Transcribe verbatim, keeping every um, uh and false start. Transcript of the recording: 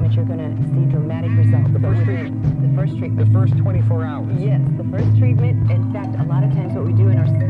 treatment, you're going to see dramatic results. The first treatment? The first treatment. The first twenty-four hours? Yes, the first treatment. In fact, a lot of times what we do in our